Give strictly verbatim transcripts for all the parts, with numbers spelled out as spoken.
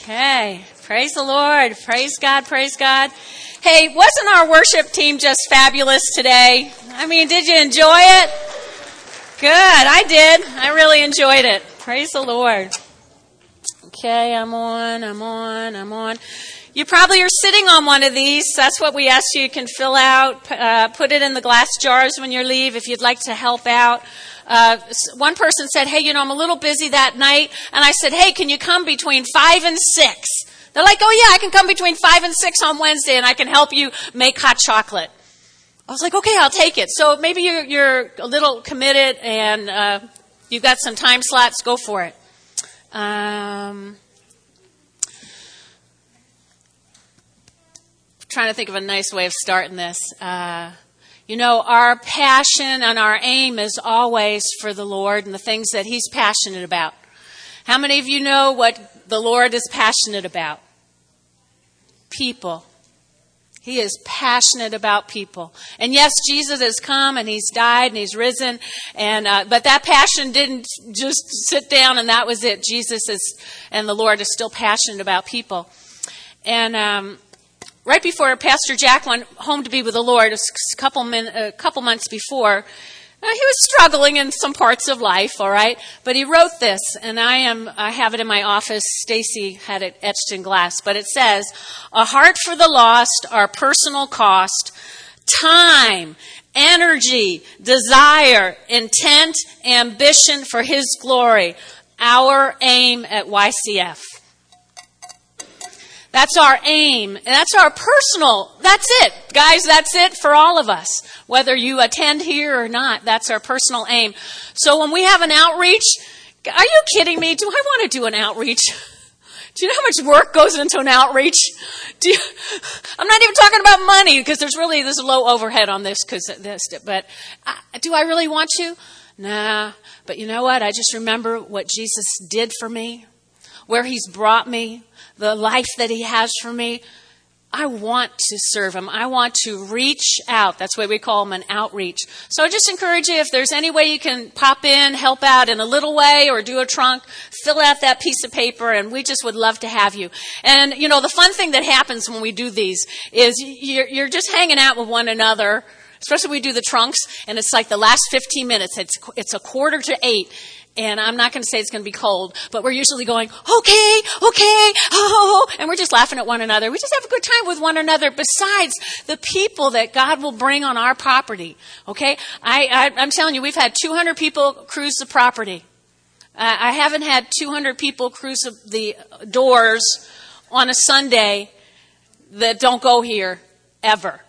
Okay. Praise the Lord. Praise God. Praise God. Hey, wasn't our worship team just fabulous today? I mean, did you enjoy it? Good. I did. I really enjoyed it. Praise the Lord. Okay, I'm on, I'm on, I'm on. You probably are sitting on one of these. That's what we asked you. You can fill out, uh, put it in the glass jars when you leave if you'd like to help out. Uh, one person said, hey, you know, I'm a little busy that night. And I said, hey, can you come between five and six? They're like, oh, yeah, I can come between five and six on Wednesday, and I can help you make hot chocolate. I was like, okay, I'll take it. So maybe you're, you're a little committed, and uh, you've got some time slots. Go for it. Um, trying to think of a nice way of starting this. Uh, you know, our passion and our aim is always for the Lord and the things that He's passionate about. How many of you know what the Lord is passionate about? People. He is passionate about people. And yes, Jesus has come and He's died and He's risen. And uh, but that passion didn't just sit down and that was it. Jesus is and the Lord is still passionate about people. And um, right before Pastor Jack went home to be with the Lord, a couple min, a couple months before, Uh, he was struggling in some parts of life, all right? But he wrote this, and I am I have it in my office. Stacy had it etched in glass. But it says, a heart for the lost, our personal cost, time, energy, desire, intent, ambition for His glory, our aim at Y C F. That's our aim. That's our personal. That's it. Guys, that's it for all of us. Whether you attend here or not, that's our personal aim. So when we have an outreach, are you kidding me? Do I want to do an outreach? Do you know how much work goes into an outreach? Do you, I'm not even talking about money because there's really there's a low overhead on this because this. But uh, do I really want you? Nah. But you know what? I just remember what Jesus did for me, where He's brought me, the life that He has for me. I want to serve Him. I want to reach out. That's what we call them, an outreach. So I just encourage you, if there's any way you can pop in, help out in a little way, or do a trunk, fill out that piece of paper, and we just would love to have you. And, you know, the fun thing that happens when we do these is you're, you're just hanging out with one another, especially when we do the trunks, and it's like the last fifteen minutes. It's, it's a quarter to eight. And I'm not going to say it's going to be cold, but we're usually going, okay, okay, oh, and we're just laughing at one another. We just have a good time with one another besides the people that God will bring on our property, okay? I, I, I'm telling you, we've had two hundred people cruise the property. Uh, I haven't had two hundred people cruise the doors on a Sunday that don't go here ever.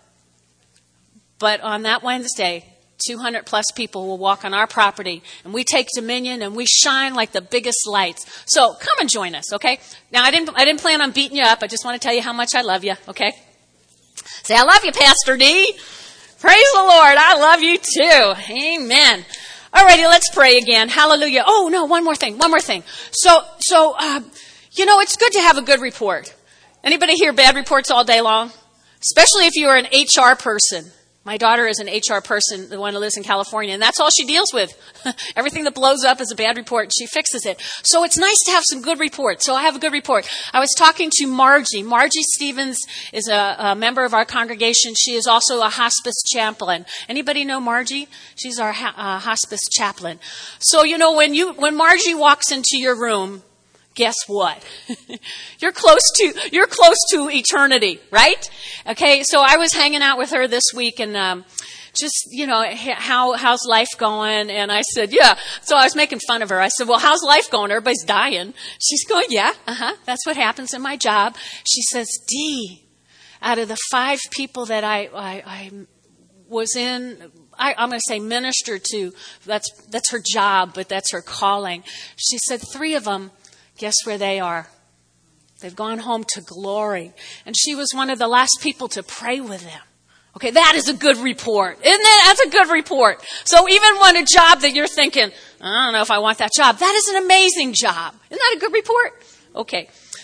But on that Wednesday, two hundred plus people will walk on our property, and we take dominion and we shine like the biggest lights. So come and join us, okay? Now I didn't, I didn't plan on beating you up. I just want to tell you how much I love you, okay? Say, I love you, Pastor D. Praise the Lord. I love you too. Amen. All righty, let's pray again. Hallelujah. Oh no, one more thing, one more thing. So, so, uh, you know, it's good to have a good report. Anybody hear bad reports all day long? Especially if you're an H R person. My daughter is an H R person, the one who lives in California, and that's all she deals with. Everything that blows up is a bad report, and she fixes it. So it's nice to have some good reports. So I have a good report. I was talking to Margie. Margie Stevens is a, a member of our congregation. She is also a hospice chaplain. Anybody know Margie? She's our ha- uh, hospice chaplain. So, you know, when you when Margie walks into your room, guess what? You're close to, you're close to eternity, right? Okay. So I was hanging out with her this week and, um, just, you know, how, how's life going? And I said, yeah. So I was making fun of her. I said, well, how's life going? Everybody's dying. She's going, yeah, uh-huh. That's what happens in my job. She says, Dee, out of the five people that I, I, I was in, I, I'm going to say minister to, that's, that's her job, but that's her calling. She said, three of them, guess where they are? They've gone home to glory. And she was one of the last people to pray with them. Okay, that is a good report. Isn't it? That's a good report. So even when a job that you're thinking, I don't know if I want that job, that is an amazing job. Isn't that a good report? Okay.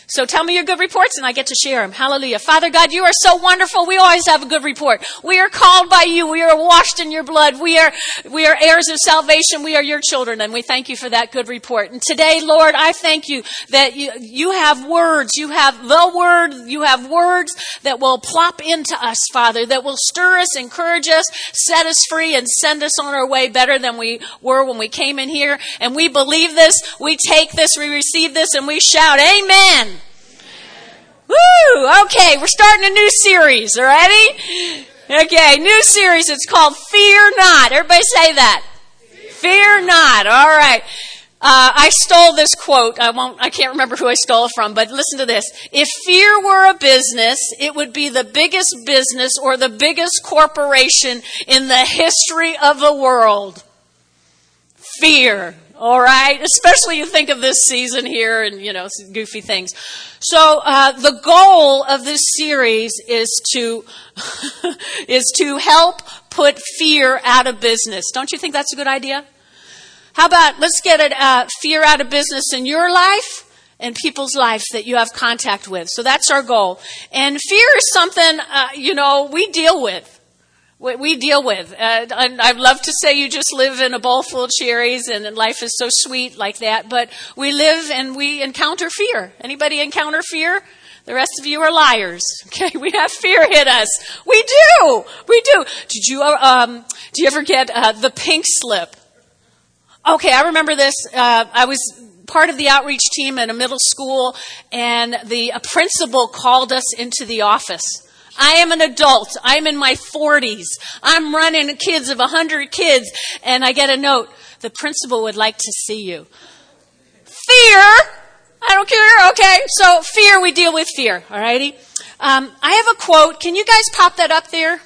So tell me your good reports and I get to share them. Hallelujah. Father God, you are so wonderful. We always have a good report. We are called by you. We are washed in your blood. We are, we are heirs of salvation. We are your children, and we thank you for that good report. And today, Lord, I thank you that you, you have words. You have the word. You have words that will plop into us, Father, that will stir us, encourage us, set us free, and send us on our way better than we were when we came in here. And we believe this. We take this. We receive this, and we shout, Amen. Woo! Okay, we're starting a new series. Ready? Okay, new series. It's called Fear Not. Everybody say that. Fear, Fear not. All right. Uh, I stole this quote. I won't. I can't remember who I stole it from, but listen to this. If fear were a business, it would be the biggest business or the biggest corporation in the history of the world. Fear. All right, especially you think of this season here and, you know, goofy things. So uh, the goal of this series is to is to help put fear out of business. Don't you think that's a good idea? How about let's get it, uh, fear out of business in your life and people's life that you have contact with. So that's our goal. And fear is something, uh, you know, we deal with. We deal with. Uh, I'd love to say you just live in a bowl full of cherries and life is so sweet like that, but we live and we encounter fear. Anybody encounter fear? The rest of you are liars. Okay, we have fear hit us. We do. We do. Did you? Um, do you ever get uh, the pink slip? Okay, I remember this. Uh, I was part of the outreach team at a middle school, and the uh, principal called us into the office. I am an adult. I'm in my forties. I'm running kids of one hundred kids. And I get a note. The principal would like to see you. Fear. I don't care. Okay. So fear, we deal with fear. All righty. Um, I have a quote. Can you guys pop that up there?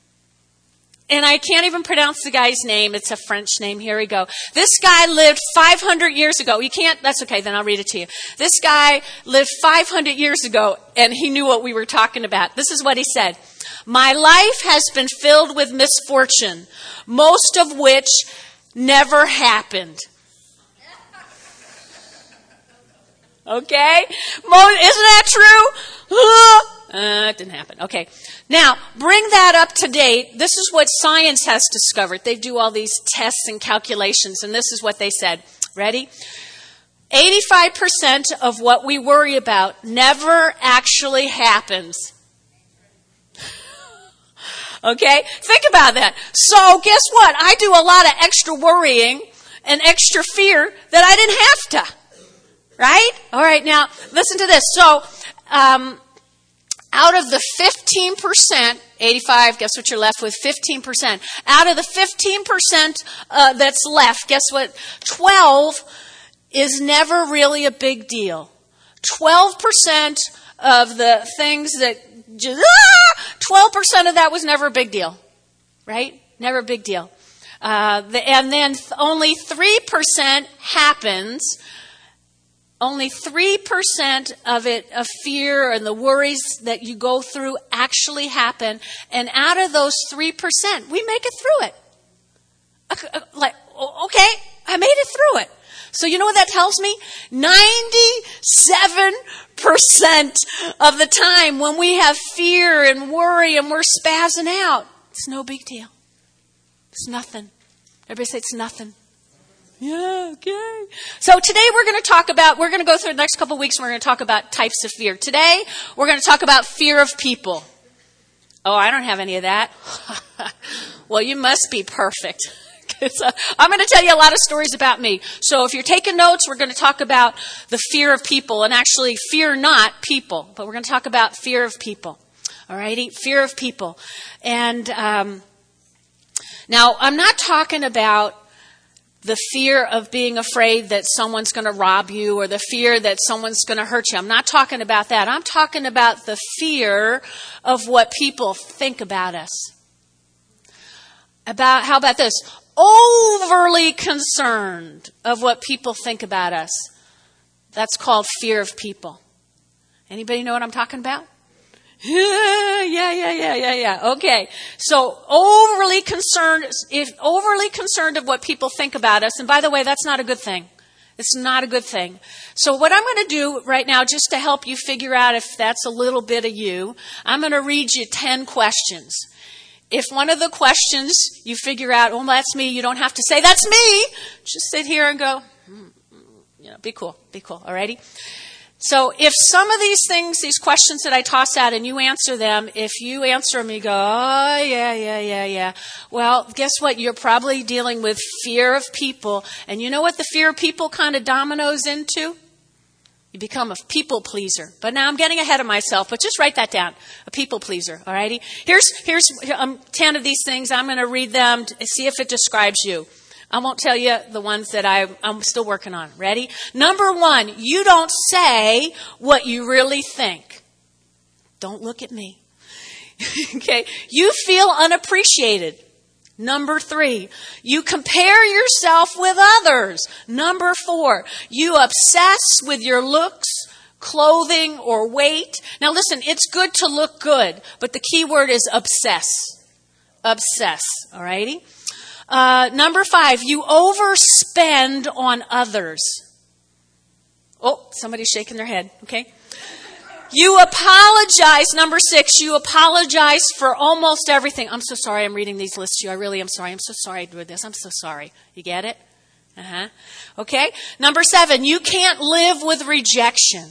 And I can't even pronounce the guy's name. It's a French name. Here we go. This guy lived five hundred years ago. You can't, that's okay, then I'll read it to you. This guy lived five hundred years ago, and he knew what we were talking about. This is what he said. My life has been filled with misfortune, most of which never happened. Okay? Isn't that true? Uh, it didn't happen. Okay. Now, bring that up to date. This is what science has discovered. They do all these tests and calculations, and this is what they said. Ready? eighty-five percent of what we worry about never actually happens. Okay? Think about that. So, guess what? I do a lot of extra worrying and extra fear that I didn't have to. Right? All right, now, listen to this. So, um... out of the fifteen percent, eighty-five, guess what you're left with? fifteen percent. Out of the fifteen percent uh, that's left, guess what? twelve is never really a big deal. twelve percent of the things that just, ah, twelve percent of that was never a big deal. Right? Never a big deal. Uh, the, and then th- only three percent happens. Only three percent of it, of fear and the worries that you go through actually happen. And out of those three percent, we make it through it. Like, okay, I made it through it. So you know what that tells me? ninety-seven percent of the time when we have fear and worry and we're spazzing out, it's no big deal. It's nothing. Everybody say it's nothing. Yeah, okay. So today we're going to talk about, we're going to go through the next couple of weeks and we're going to talk about types of fear. Today we're going to talk about fear of people. Oh, I don't have any of that. Well, you must be perfect. So I'm going to tell you a lot of stories about me. So if you're taking notes, we're going to talk about the fear of people, and actually fear not people, but we're going to talk about fear of people. All righty? Fear of people. And um, now I'm not talking about the fear of being afraid that someone's going to rob you or the fear that someone's going to hurt you. I'm not talking about that. I'm talking about the fear of what people think about us. About, how about this? Overly concerned of what people think about us. That's called fear of people. Anybody know what I'm talking about? Yeah, yeah, yeah, yeah, yeah, yeah. Okay. So overly concerned, if overly concerned of what people think about us, and by the way, that's not a good thing. It's not a good thing. So what I'm going to do right now, just to help you figure out if that's a little bit of you, I'm going to read you ten questions. If one of the questions you figure out, oh, that's me, you don't have to say, that's me. Just sit here and go, mm, you know, be cool, be cool, alrighty? So if some of these things, these questions that I toss out and you answer them, if you answer them, you go, oh, yeah, yeah, yeah, yeah. Well, guess what? You're probably dealing with fear of people. And you know what the fear of people kind of dominoes into? You become a people pleaser. But now I'm getting ahead of myself, but just write that down. A people pleaser, all righty? Here's, here's um, ten of these things. I'm going to read them to see if it describes you. I won't tell you the ones that I, I'm still working on. Ready? Number one, you don't say what you really think. Don't look at me. Okay. You feel unappreciated. Number three, you compare yourself with others. Number four, you obsess with your looks, clothing, or weight. Now listen, it's good to look good, but the key word is obsess. Obsess. All righty? Uh, number five, you overspend on others. Oh, somebody's shaking their head. Okay. You apologize. Number six, you apologize for almost everything. I'm so sorry I'm reading these lists to you. I really am sorry. I'm so sorry I did this. I'm so sorry. You get it? Uh-huh. Okay. Number seven, you can't live with rejection.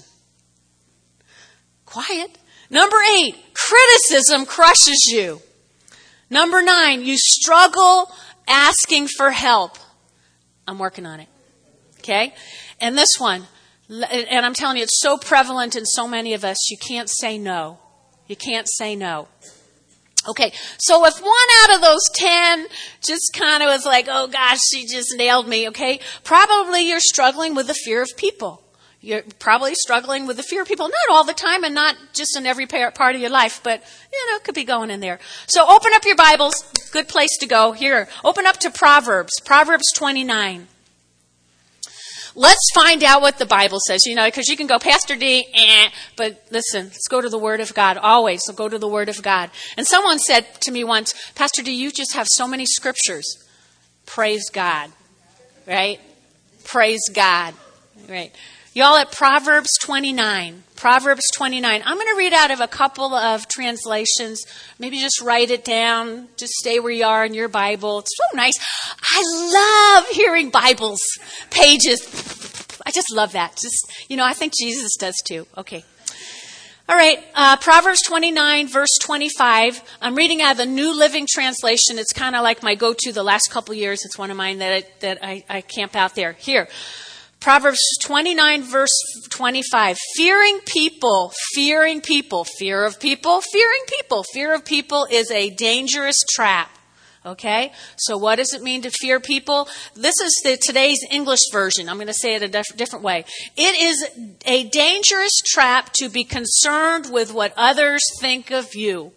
Quiet. Number eight, criticism crushes you. Number nine, you struggle asking for help. I'm working on it. Okay? And this one, and I'm telling you, it's so prevalent in so many of us, you can't say no. You can't say no. Okay, so if one out of those ten just kind of was like, oh gosh, she just nailed me, okay, probably you're struggling with the fear of people. You're probably struggling with the fear of people, not all the time and not just in every part of your life, but, you know, it could be going in there. So open up your Bibles. Good place to go. Here, open up to Proverbs. Proverbs twenty-nine. Let's find out what the Bible says, you know, because you can go, Pastor D, eh, but listen, let's go to the Word of God. Always, so go to the Word of God. And someone said to me once, Pastor D, you just have so many scriptures. Praise God. Right? Praise God. Right. Y'all at Proverbs twenty-nine. Proverbs twenty-nine. I'm going to read out of a couple of translations. Maybe just write it down. Just stay where you are in your Bible. It's so nice. I love hearing Bibles, pages. I just love that. Just, you know, I think Jesus does too. Okay. All right. Uh, Proverbs twenty-nine, verse twenty-five. I'm reading out of the New Living Translation. It's kind of like my go-to the last couple years. It's one of mine that I, that I, I camp out there. Here. Proverbs twenty-nine, verse twenty-five. Fearing people, fearing people, fear of people, fearing people. Fear of people is a dangerous trap. Okay? So what does it mean to fear people? This is the today's English version. I'm going to say it a diff- different way. It is a dangerous trap to be concerned with what others think of you.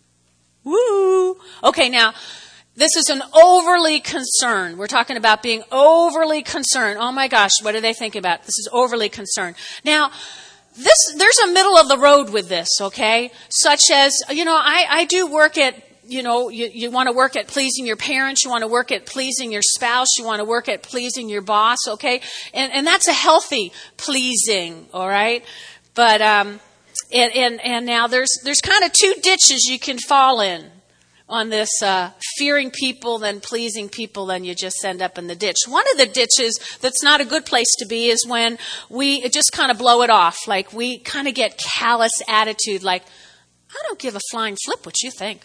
Woo! Okay, now, this is an overly concerned. We're talking about being overly concerned. Oh my gosh, what do they think about? This is overly concerned. Now, this there's a middle of the road with this, okay? Such as, you know, I, I do work at, you know, you, you want to work at pleasing your parents, you want to work at pleasing your spouse, you want to work at pleasing your boss, okay? And and that's a healthy pleasing, all right? But um and and, and now there's there's kind of two ditches you can fall in. On this uh, fearing people, then pleasing people, then you just end up in the ditch. One of the ditches that's not a good place to be is when we just kind of blow it off. Like we kind of get callous attitude, like, I don't give a flying flip what you think.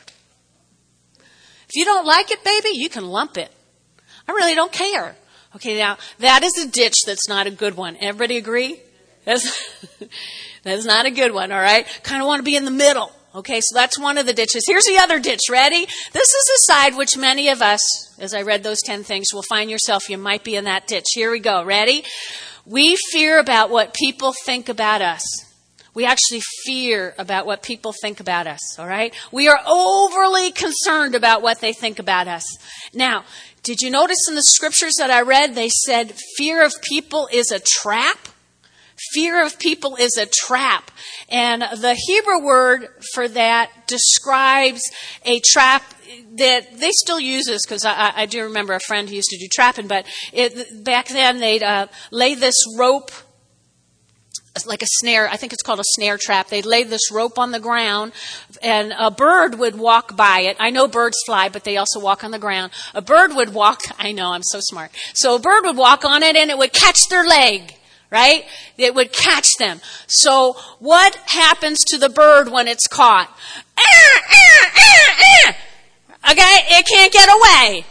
If you don't like it, baby, you can lump it. I really don't care. Okay, now that is a ditch that's not a good one. Everybody agree? That's, that's not a good one, all right? Kind of want to be in the middle. Okay, so that's one of the ditches. Here's the other ditch. Ready? This is a side which many of us, as I read those ten things, will find yourself. You might be in that ditch. Here we go. Ready? We fear about what people think about us. We actually fear about what people think about us, all right? We are overly concerned about what they think about us. Now, did you notice in the scriptures that I read, they said fear of people is a trap? Fear of people is a trap. And the Hebrew word for that describes a trap that they still use this because I, I do remember a friend who used to do trapping, but it, back then they'd uh, lay this rope, like a snare, I think it's called a snare trap. They'd lay this rope on the ground, and a bird would walk by it. I know birds fly, but they also walk on the ground. A bird would walk, I know, I'm so smart. So a bird would walk on it, and it would catch their leg, right? It would catch them. So what happens to the bird when it's caught? Ah, ah, ah, ah. Okay, it can't get away.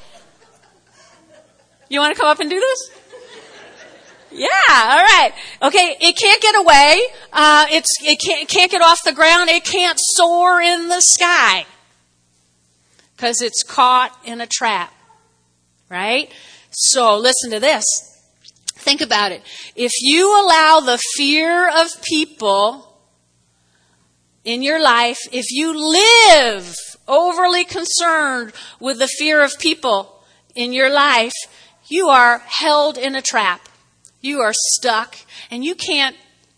You want to come up and do this? Yeah, all right. Okay, it can't get away. Uh, it's it can't, it can't get off the ground. It can't soar in the sky because it's caught in a trap, right? So listen to this. Think about it. If you allow the fear of people in your life, if you live overly concerned with the fear of people in your life, you are held in a trap. You are stuck, and you can't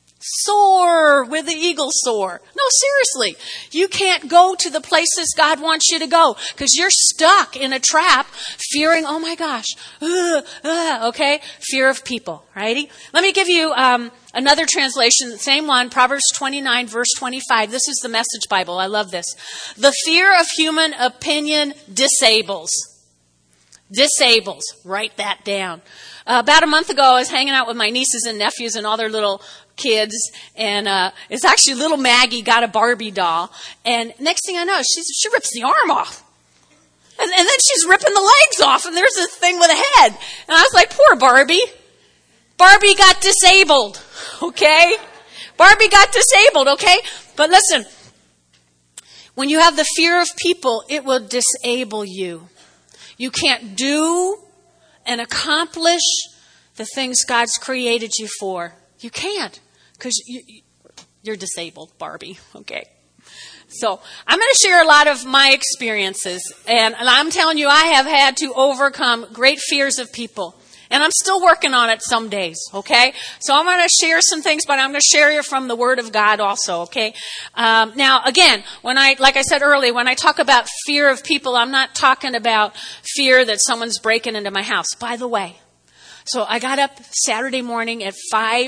soar with the eagle soar. No, seriously. You can't go to the places God wants you to go because you're stuck in a trap fearing, oh my gosh, uh, uh, okay? Fear of people, righty? Let me give you um, another translation, the same one, Proverbs twenty-nine, verse twenty-five. This is the Message Bible. I love this. The fear of human opinion disables. Disables. Write that down. Uh, about a month ago, I was hanging out with my nieces and nephews and all their little kids, and uh, it's actually little Maggie got a Barbie doll, and next thing I know, she's, she rips the arm off, and, and then she's ripping the legs off, and there's this thing with a head, and I was like, poor Barbie. Barbie got disabled, okay? Barbie got disabled, okay? But listen, when you have the fear of people, it will disable you. You can't do and accomplish the things God's created you for. You can't, because you, you're disabled, Barbie, okay? So I'm going to share a lot of my experiences, and, and I'm telling you, I have had to overcome great fears of people, and I'm still working on it some days, okay? So I'm going to share some things, but I'm going to share you from the Word of God also, okay? Um, now, again, when I, like I said earlier, when I talk about fear of people, I'm not talking about fear that someone's breaking into my house. By the way, so I got up Saturday morning at five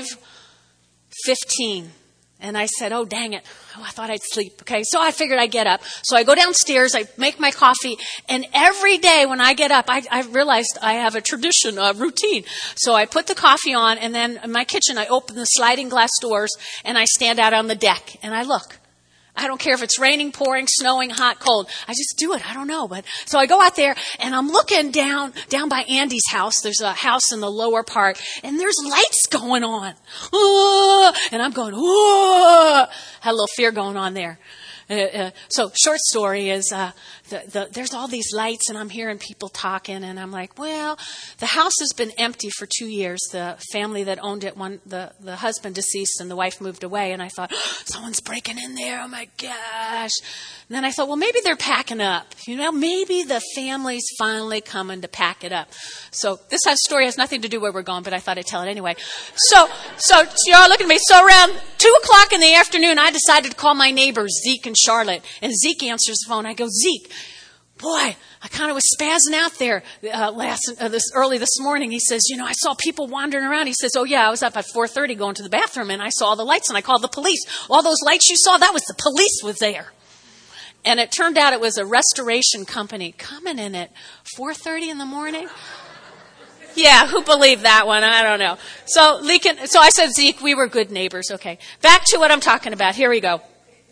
fifteen, and I said, oh, dang it. Oh, I thought I'd sleep, okay? So I figured I'd get up. So I go downstairs, I make my coffee, and every day when I get up, I, I realized I have a tradition, a routine. So I put the coffee on, and then in my kitchen, I open the sliding glass doors, and I stand out on the deck, and I look. I don't care if it's raining, pouring, snowing, hot, cold. I just do it. I don't know. But so I go out there, and I'm looking down down by Andy's house. There's a house in the lower part, and there's lights going on. Oh, and I'm going, oh. Had a little fear going on there. Uh, uh, so short story is uh, the, the, there's all these lights, and I'm hearing people talking, and I'm like, well, the house has been empty for two years. The family that owned it, one the, the husband deceased, and the wife moved away, and I thought, oh, someone's breaking in there. Oh, my gosh. And then I thought, well, maybe they're packing up. You know, maybe the family's finally coming to pack it up. So this story has nothing to do where we're going, but I thought I'd tell it anyway. So, so y'all look at me. So around two o'clock in the afternoon, I decided to call my neighbors, Zeke and Charlotte. And Zeke answers the phone. I go, Zeke, boy, I kind of was spazzing out there uh, last uh, this early this morning. He says, you know, I saw people wandering around. He says, oh, yeah, I was up at four thirty going to the bathroom, and I saw all the lights, and I called the police. All those lights you saw, that was the police was there. And it turned out it was a restoration company coming in at four thirty in the morning. Yeah, who believed that one? I don't know. So, Lincoln, so I said, Zeke, we were good neighbors. Okay. Back to what I'm talking about. Here we go.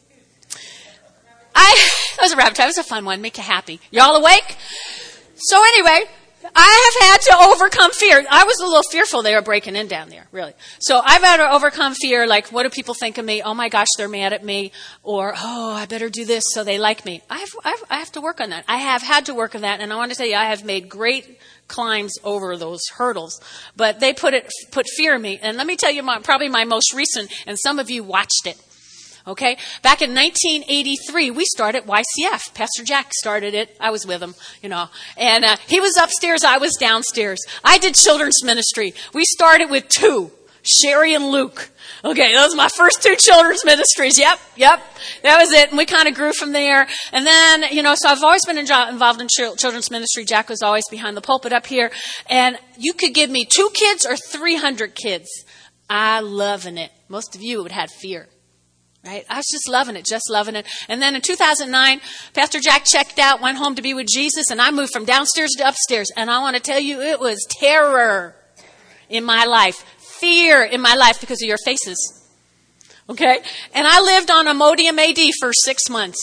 I, that was a rabbit trail. It was a fun one. Make you happy. Y'all awake? So anyway, I have had to overcome fear. I was a little fearful they were breaking in down there, really. So I've had to overcome fear, like, what do people think of me? Oh, my gosh, they're mad at me. Or, oh, I better do this so they like me. I've, I've, I have to work on that. I have had to work on that, and I want to tell you, I have made great climbs over those hurdles. But they put it, put fear in me. And let me tell you, my, probably my most recent, and some of you watched it. Okay, back in nineteen eighty-three, we started Y C F. Pastor Jack started it. I was with him, you know. And uh, he was upstairs, I was downstairs. I did children's ministry. We started with two. Sherry and Luke. Okay, those are my first two children's ministries. Yep, yep. That was it. And we kind of grew from there. And then, you know, so I've always been involved in children's ministry. Jack was always behind the pulpit up here. And you could give me two kids or three hundred kids. I loving it. Most of you would have fear. Right? I was just loving it, just loving it. And then in two thousand nine, Pastor Jack checked out, went home to be with Jesus, and I moved from downstairs to upstairs. And I want to tell you, it was terror in my life, fear in my life because of your faces. Okay? And I lived on Imodium A D for six months.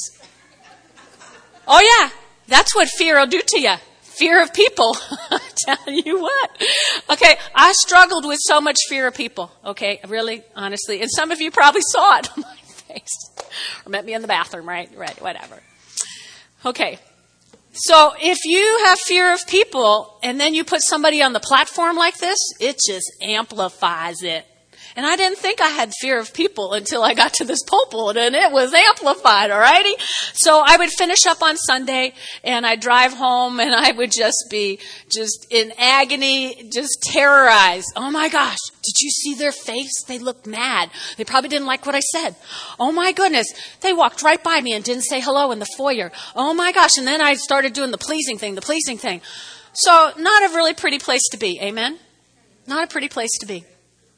Oh yeah, that's what fear will do to you. Fear of people. I tell you what. Okay, I struggled with so much fear of people. Okay, really, honestly. And some of you probably saw it on my face. Or met me in the bathroom, right? Right, whatever. Okay. So if you have fear of people and then you put somebody on the platform like this, it just amplifies it. And I didn't think I had fear of people until I got to this pulpit, and it was amplified, all righty? So I would finish up on Sunday, and I'd drive home, and I would just be just in agony, just terrorized. Oh, my gosh, did you see their face? They looked mad. They probably didn't like what I said. Oh, my goodness, they walked right by me and didn't say hello in the foyer. Oh, my gosh, and then I started doing the pleasing thing, the pleasing thing. So not a really pretty place to be, amen? Not a pretty place to be.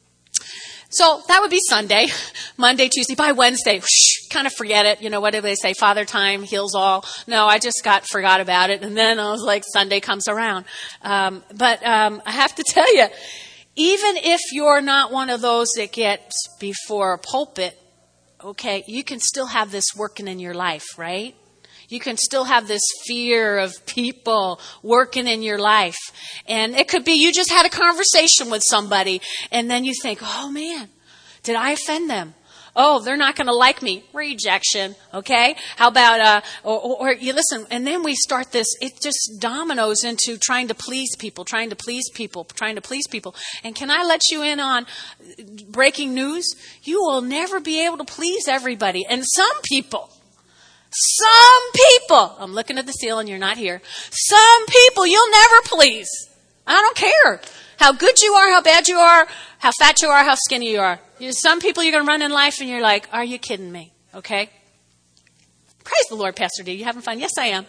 So that would be Sunday, Monday, Tuesday. By Wednesday, whoosh, kind of forget it. You know, what do they say? Father time heals all. No, I just got forgot about it. And then I was like, Sunday comes around. Um, but um, I have to tell you, even if you're not one of those that gets before a pulpit, okay, you can still have this working in your life, right? You can still have this fear of people working in your life. And it could be you just had a conversation with somebody and then you think, oh man, did I offend them? Oh, they're not going to like me. Rejection. Okay. How about, uh, or, or, or you listen, and then we start this, it just dominoes into trying to please people, trying to please people, trying to please people. And can I let you in on breaking news? You will never be able to please everybody. And some people, Some people, I'm looking at the ceiling, you're not here. Some people you'll never please. I don't care how good you are, how bad you are, how fat you are, how skinny you are. Some people you're going to run in life and you're like, are you kidding me? Okay? Praise the Lord, Pastor D. You having fun? Yes, I am.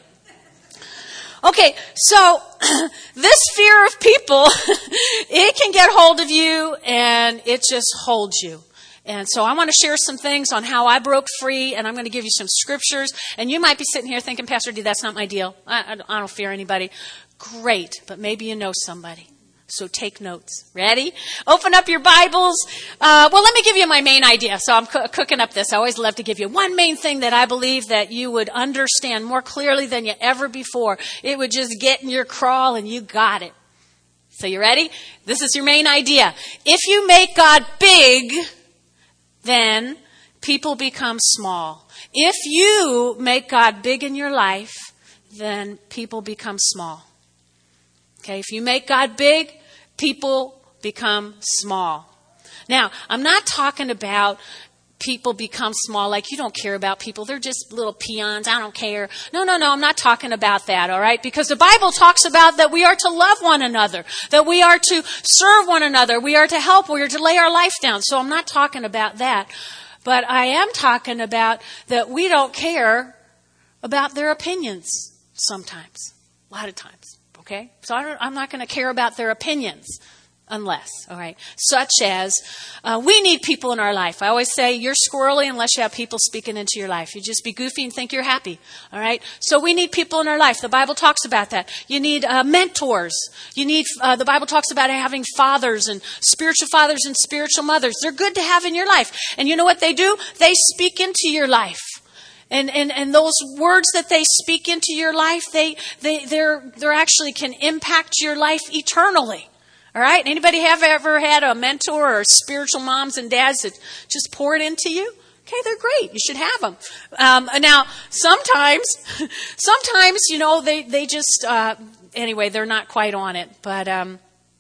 Okay, so this fear of people, it can get hold of you and it just holds you. And so I want to share some things on how I broke free, and I'm going to give you some scriptures. And you might be sitting here thinking, Pastor D, that's not my deal. I, I don't fear anybody. Great, but maybe you know somebody. So take notes. Ready? Open up your Bibles. Uh, well, let me give you my main idea. So I'm co- cooking up this. I always love to give you one main thing that I believe that you would understand more clearly than you ever before. It would just get in your crawl, and you got it. So you ready? This is your main idea. If you make God big, then people become small. If you make God big in your life, then people become small. Okay, if you make God big, people become small. Now, I'm not talking about people become small like you don't care about people. They're just little peons. I don't care. No, no, no, I'm not talking about that, all right? Because the Bible talks about that we are to love one another, that we are to serve one another, we are to help, we are to lay our life down. So I'm not talking about that. But I am talking about that we don't care about their opinions sometimes, a lot of times, okay? So I don't, I'm not going to care about their opinions. Unless, all right, such as uh, we need people in our life. I always say you're squirrely unless you have people speaking into your life. You just be goofy and think you're happy, all right? So we need people in our life. The Bible talks about that. You need uh, mentors. You need, uh, the Bible talks about having fathers and spiritual fathers and spiritual mothers. They're good to have in your life. And you know what they do? They speak into your life. And, and, and those words that they speak into your life, they, they, they're, they're actually can impact your life eternally. All right. Anybody have ever had a mentor or spiritual moms and dads that just pour it into you? Okay, they're great. You should have them. Um, now, sometimes, sometimes you know they they just uh, anyway they're not quite on it, but um,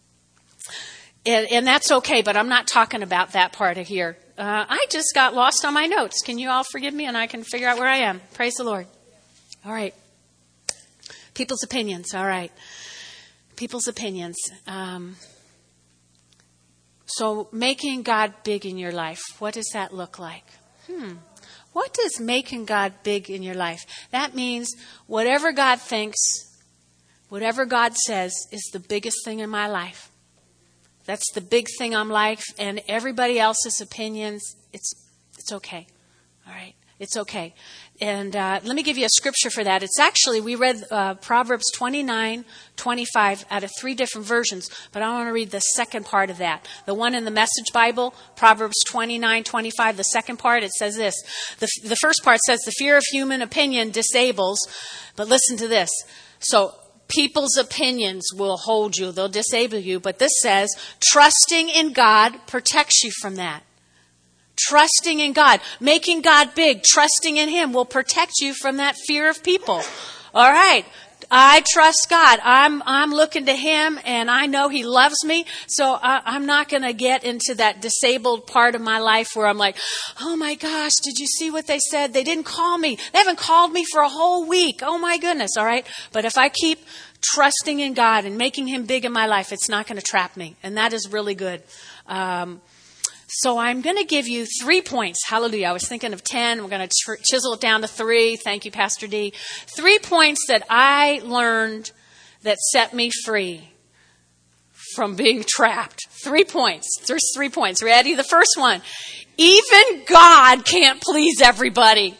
and, and that's okay. But I'm not talking about that part of here. Uh, I just got lost on my notes. Can you all forgive me, and I can figure out where I am? Praise the Lord. All right. People's opinions. All right. People's opinions. Um, So making God big in your life, what does that look like? Hmm. What does making God big in your life? That means whatever God thinks, whatever God says is the biggest thing in my life. That's the big thing in life, and everybody else's opinions, it's it's okay. All right? It's okay. And uh, let me give you a scripture for that. It's actually, we read uh, Proverbs twenty-nine, twenty-five out of three different versions, but I want to read the second part of that. The one in the Message Bible, Proverbs twenty-nine, twenty-five, the second part, it says this. The, the first part says, the fear of human opinion disables, but listen to this. So, people's opinions will hold you, they'll disable you, but this says, trusting in God protects you from that. Trusting in God, making God big, trusting in Him will protect you from that fear of people. All right. I trust God. I'm I'm looking to Him, and I know He loves me. So I, I'm not going to get into that disabled part of my life where I'm like, oh my gosh, did you see what they said? They didn't call me. They haven't called me for a whole week. Oh my goodness. All right. But if I keep trusting in God and making Him big in my life, it's not going to trap me. And that is really good. Um, So I'm going to give you three points. Hallelujah. I was thinking of ten. We're going to ch- chisel it down to three. Thank you, Pastor D. Three points that I learned that set me free from being trapped. Three points. There's three points. Ready? The first one. Even God can't please everybody.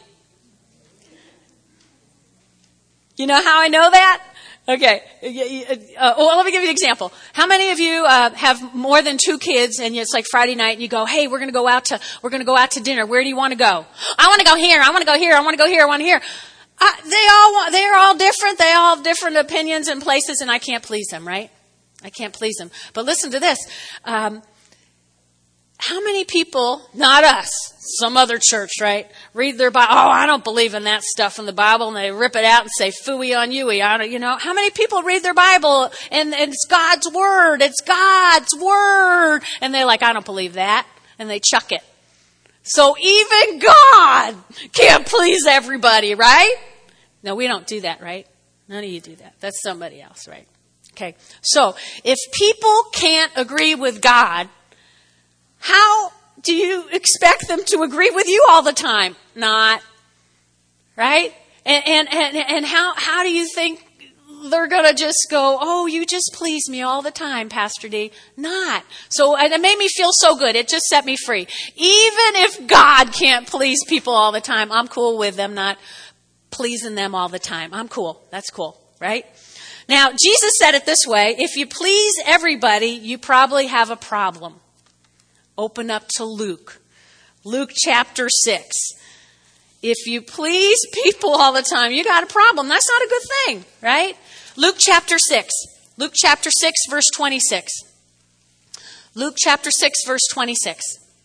You know how I know that? Okay. Uh, well, let me give you an example. How many of you uh, have more than two kids, and it's like Friday night, and you go, "Hey, we're going to go out to we're going to go out to dinner. Where do you want to go?" I want to go here. I want to go here. I want to go here. I want to here. Uh, they all want, they're all different. They all have different opinions and places, and I can't please them, right? I can't please them. But listen to this. Um, how many people, not us, some other church, right, read their Bible? Oh, I don't believe in that stuff in the Bible, and they rip it out and say, phooey on you. I don't, you know, how many people read their Bible and, and it's God's Word, it's God's Word, and they're like, I don't believe that, and they chuck it. So even God can't please everybody, right? No, we don't do that, right? None of you do that. That's somebody else, right? Okay, so if people can't agree with God, how do you expect them to agree with you all the time? Not. Right? And and and, and how, how do you think they're going to just go, oh, you just please me all the time, Pastor D? Not. So and it made me feel so good. It just set me free. Even if God can't please people all the time, I'm cool with them not pleasing them all the time. I'm cool. That's cool. Right? Now, Jesus said it this way. If you please everybody, you probably have a problem. Open up to Luke. Luke chapter six. If you please people all the time, you got a problem. That's not a good thing, right? Luke chapter six. Luke chapter six, verse twenty-six. Luke chapter six, verse twenty-six.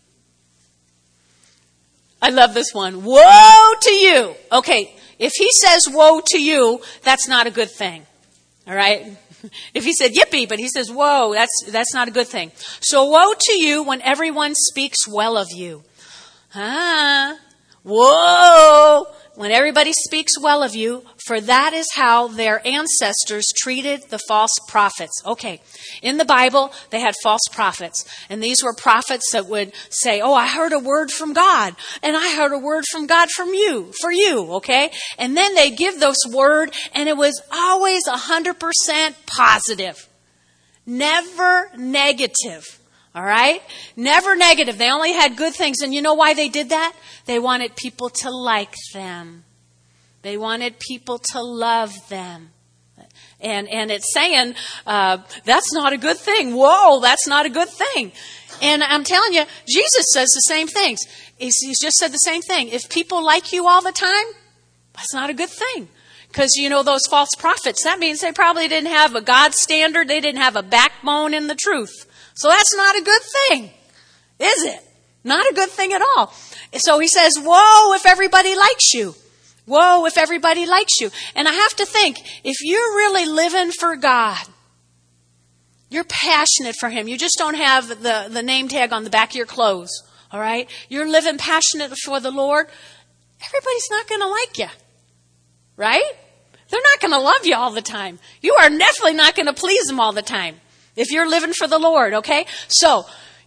I love this one. Woe to you. Okay, if he says woe to you, that's not a good thing. All right? If he said yippee, but he says whoa, that's that's not a good thing. So woe to you when everyone speaks well of you. Ah, whoa, when everybody speaks well of you, for that is how their ancestors treated the false prophets. Okay, in the Bible, they had false prophets. And these were prophets that would say, oh, I heard a word from God. And I heard a word from God from you, for you, okay? And then they'd give those word, and it was always one hundred percent positive. Never negative. All right? Never negative. They only had good things. And you know why they did that? They wanted people to like them. They wanted people to love them. And and it's saying, uh, that's not a good thing. Whoa, that's not a good thing. And I'm telling you, Jesus says the same things. He's, he's just said the same thing. If people like you all the time, that's not a good thing. Because, you know, those false prophets, that means they probably didn't have a God standard. They didn't have a backbone in the truth. So that's not a good thing, is it? Not a good thing at all. So he says, whoa, if everybody likes you. Whoa, if everybody likes you. And I have to think, if you're really living for God, you're passionate for Him. You just don't have the, the name tag on the back of your clothes, all right? You're living passionate for the Lord. Everybody's not going to like you, right? They're not going to love you all the time. You are definitely not going to please them all the time. If you're living for the Lord, okay? So,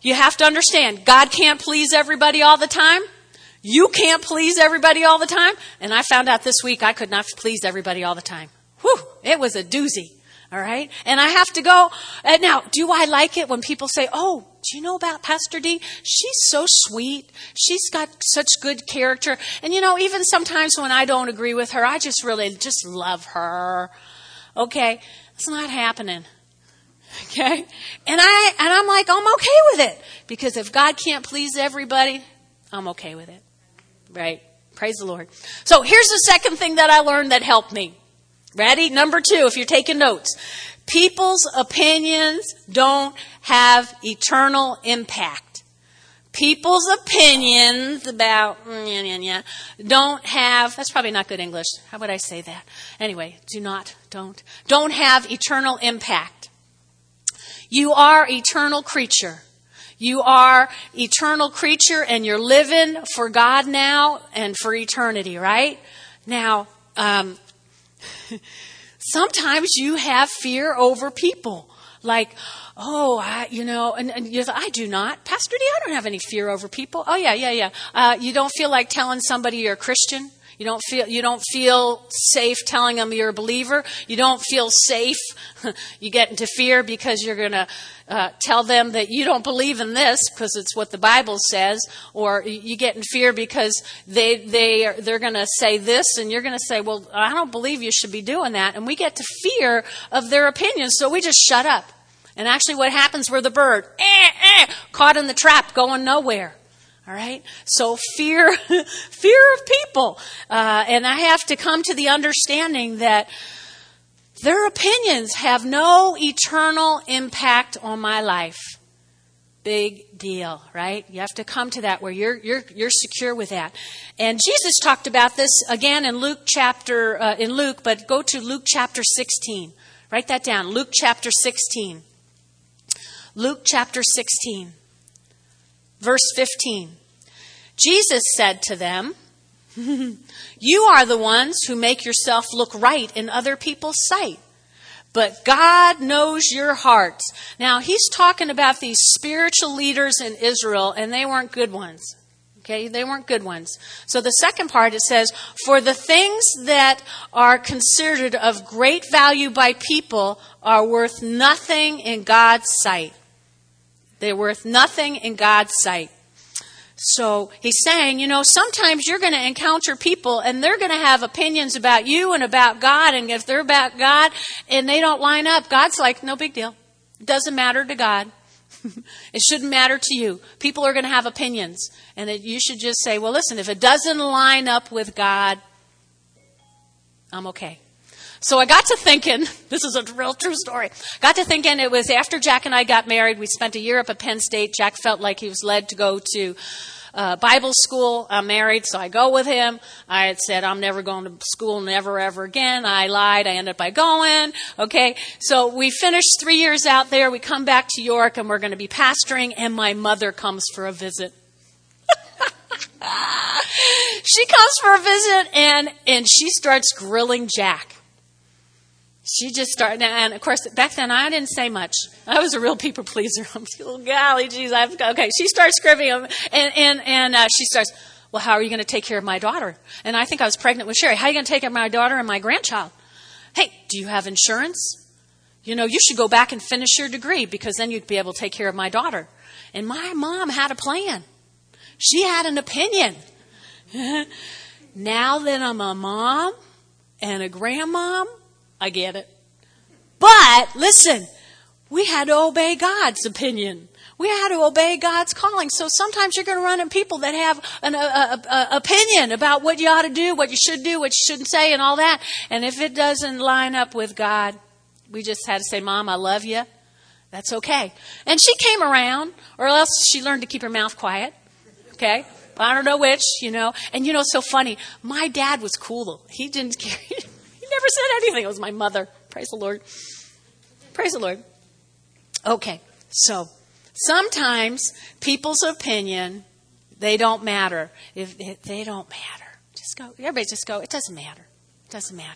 you have to understand, God can't please everybody all the time. You can't please everybody all the time. And I found out this week I could not please everybody all the time. Whew, it was a doozy. All right. And I have to go. And now, do I like it when people say, oh, do you know about Pastor D? She's so sweet. She's got such good character. And, you know, even sometimes when I don't agree with her, I just really just love her. Okay. It's not happening. Okay. And I, and I'm like, I'm okay with it. Because if God can't please everybody, I'm okay with it. Right. Praise the Lord. So here's the second thing that I learned that helped me. Ready? Number two, if you're taking notes. People's opinions don't have eternal impact. People's opinions about, yeah, yeah, yeah, don't have, that's probably not good English. How would I say that? Anyway, do not, don't, don't have eternal impact. You are eternal creature. You are eternal creature and you're living for God now and for eternity, right? Now, um, sometimes you have fear over people. Like, oh, I, you know, and, and you, I do not. Pastor D, I don't have any fear over people. Oh, yeah, yeah, yeah. Uh, you don't feel like telling somebody you're a Christian. You don't feel, you don't feel safe telling them you're a believer. You don't feel safe. You get into fear because you're going to uh, tell them that you don't believe in this because it's what the Bible says, or you get in fear because they they are, they're going to say this, and you're going to say, "Well, I don't believe you should be doing that." And we get to fear of their opinions, so we just shut up. And actually, what happens? We're the bird, eh, eh, caught in the trap, going nowhere. All right. So fear, fear of people. Uh, and I have to come to the understanding that their opinions have no eternal impact on my life. Big deal, right? You have to come to that where you're, you're, you're secure with that. And Jesus talked about this again in Luke chapter, uh, in Luke, but go to Luke chapter sixteen. Write that down. Luke chapter sixteen. Luke chapter sixteen. Verse fifteen, Jesus said to them, you are the ones who make yourself look right in other people's sight, but God knows your hearts. Now, he's talking about these spiritual leaders in Israel, and they weren't good ones. Okay, they weren't good ones. So the second part, it says, for the things that are considered of great value by people are worth nothing in God's sight. They're worth nothing in God's sight. So he's saying, you know, sometimes you're going to encounter people and they're going to have opinions about you and about God. And if they're about God and they don't line up, God's like, no big deal. It doesn't matter to God. It shouldn't matter to you. People are going to have opinions. And it, you should just say, well, listen, if it doesn't line up with God, I'm okay. So I got to thinking, this is a real true story. Got to thinking it was after Jack and I got married. We spent a year up at Penn State. Jack felt like he was led to go to uh, Bible school. I'm married, so I go with him. I had said, I'm never going to school, never, ever again. I lied. I ended up by going. Okay. So we finished three years out there. We come back to York, and we're going to be pastoring, and my mother comes for a visit. She comes for a visit, and, and she starts grilling Jack. She just started, and of course, back then I didn't say much. I was a real people pleaser. I'm oh, golly, geez, I've okay. She starts scribbling him, and and and uh, she starts. Well, how are you going to take care of my daughter? And I think I was pregnant with Sherry. How are you going to take care of my daughter and my grandchild? Hey, do you have insurance? You know, you should go back and finish your degree because then you'd be able to take care of my daughter. And my mom had a plan. She had an opinion. Now that I'm a mom and a grandmom, I get it. But listen, we had to obey God's opinion. We had to obey God's calling. So sometimes you're going to run into people that have an a, a, a opinion about what you ought to do, what you should do, what you shouldn't say, and all that. And if it doesn't line up with God, we just had to say, Mom, I love you. That's okay. And she came around, or else she learned to keep her mouth quiet. Okay? I don't know which, you know. And you know, it's so funny. My dad was cool. He didn't care. He never said anything. It was my mother. Praise the Lord. Praise the Lord. Okay, so sometimes people's opinion, they don't matter. If, if they don't matter, just go. Everybody just go. It doesn't matter. It doesn't matter.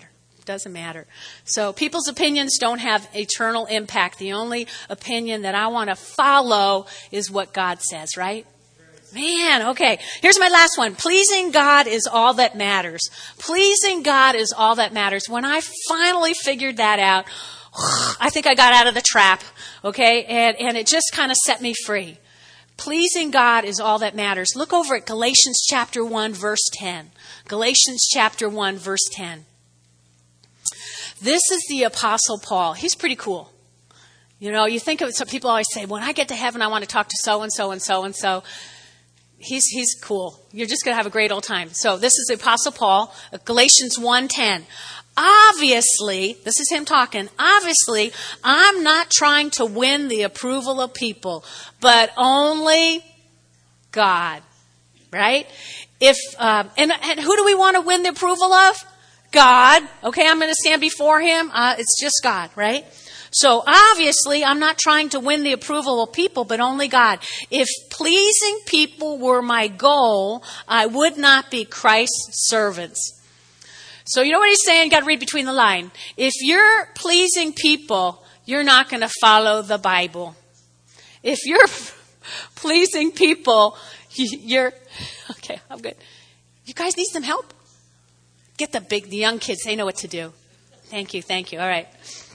Doesn't matter. So people's opinions don't have eternal impact. The only opinion that I want to follow is what God says, right? Man, okay. Here's my last one. Pleasing God is all that matters. Pleasing God is all that matters. When I finally figured that out, I think I got out of the trap, okay? And, and it just kind of set me free. Pleasing God is all that matters. Look over at Galatians chapter one, verse ten. Galatians chapter one, verse ten. This is the Apostle Paul. He's pretty cool. You know, you think of it, some people always say, when I get to heaven, I want to talk to so-and-so and so-and-so. He's, he's cool. You're just going to have a great old time. So this is the Apostle Paul, Galatians one ten. Obviously, this is him talking, obviously, I'm not trying to win the approval of people, but only God, right? If um, and, and who do we want to win the approval of? God. Okay, I'm going to stand before him. Uh, it's just God, right? So obviously, I'm not trying to win the approval of people, but only God. If pleasing people were my goal, I would not be Christ's servants. So you know what he's saying? You got to read between the lines. If you're pleasing people, you're not going to follow the Bible. If you're pleasing people, you're okay. I'm good. You guys need some help? Get the big, the young kids. They know what to do. Thank you, thank you. All right.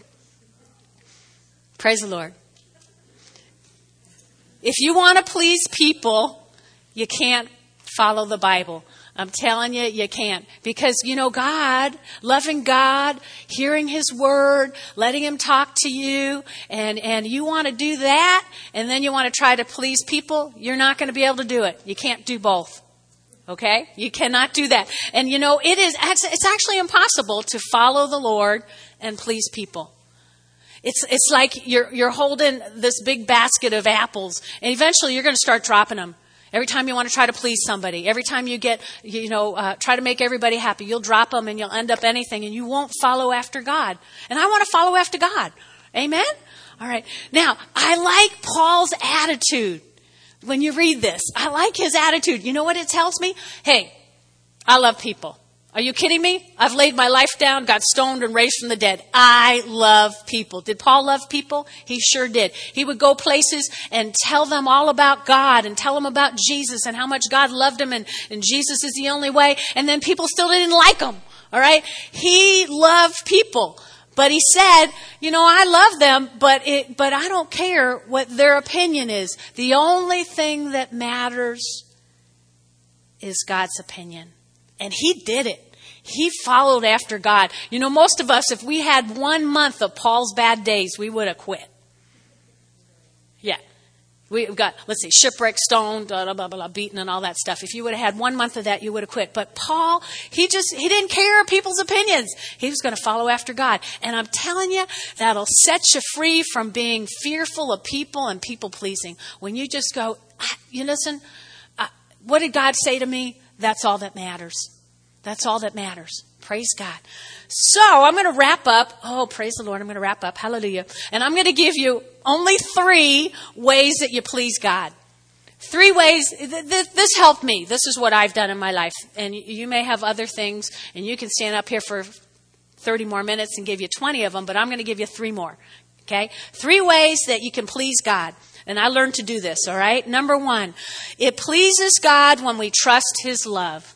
Praise the Lord. If you want to please people, you can't follow the Bible. I'm telling you, you can't. Because, you know, God, loving God, hearing his word, letting him talk to you, and, and you want to do that, and then you want to try to please people, you're not going to be able to do it. You can't do both. Okay? You cannot do that. And, you know, it is, it's actually impossible to follow the Lord and please people. It's it's like you're you're holding this big basket of apples, and eventually you're going to start dropping them. Every time you want to try to please somebody, every time you get, you know, uh, try to make everybody happy, you'll drop them and you'll end up anything, and you won't follow after God. And I want to follow after God. Amen? All right. Now, I like Paul's attitude when you read this. I like his attitude. You know what it tells me? Hey, I love people. Are you kidding me? I've laid my life down, got stoned, and raised from the dead. I love people. Did Paul love people? He sure did. He would go places and tell them all about God and tell them about Jesus and how much God loved him and, and Jesus is the only way. And then people still didn't like him. All right? He loved people. But he said, you know, I love them, but it, but I don't care what their opinion is. The only thing that matters is God's opinion. And he did it. He followed after God. You know, most of us, if we had one month of Paul's bad days, we would have quit. Yeah. We've got, let's see, shipwreck, stoned, blah, blah, blah, blah, beaten and all that stuff. If you would have had one month of that, you would have quit. But Paul, he just, he didn't care people's opinions. He was going to follow after God. And I'm telling you, that'll set you free from being fearful of people and people pleasing. When you just go, you listen, uh, what did God say to me? That's all that matters. That's all that matters. Praise God. So I'm going to wrap up. Oh, praise the Lord. I'm going to wrap up. Hallelujah. And I'm going to give you only three ways that you please God. Three ways. This helped me. This is what I've done in my life. And you may have other things. And you can stand up here for thirty more minutes and give you twenty of them. But I'm going to give you three more. Okay? Three ways that you can please God. And I learned to do this, all right? Number one, it pleases God when we trust his love.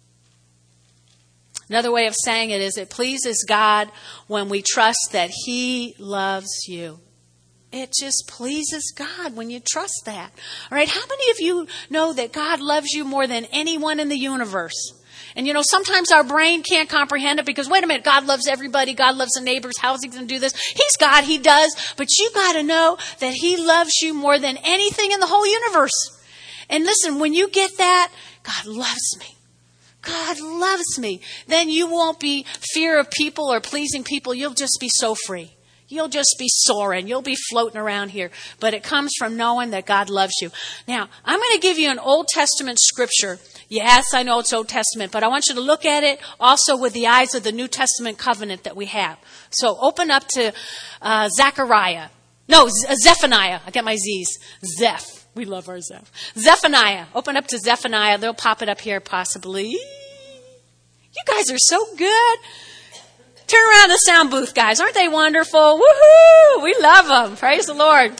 Another way of saying it is it pleases God when we trust that he loves you. It just pleases God when you trust that. All right, how many of you know that God loves you more than anyone in the universe? And, you know, sometimes our brain can't comprehend it because, wait a minute, God loves everybody. God loves the neighbors. How is he going to do this? He's God. He does. But you got to know that he loves you more than anything in the whole universe. And listen, when you get that, God loves me. God loves me. Then you won't be fear of people or pleasing people. You'll just be so free. You'll just be soaring. You'll be floating around here. But it comes from knowing that God loves you. Now, I'm going to give you an Old Testament scripture. Yes, I know it's Old Testament, but I want you to look at it also with the eyes of the New Testament covenant that we have. So open up to uh, Zechariah. No, Z- Zephaniah. I get my Z's. Zeph. We love our Zeph. Zephaniah. Open up to Zephaniah. They'll pop it up here possibly. You guys are so good. Turn around the sound booth, guys. Aren't they wonderful? Woohoo! We love them. Praise the Lord.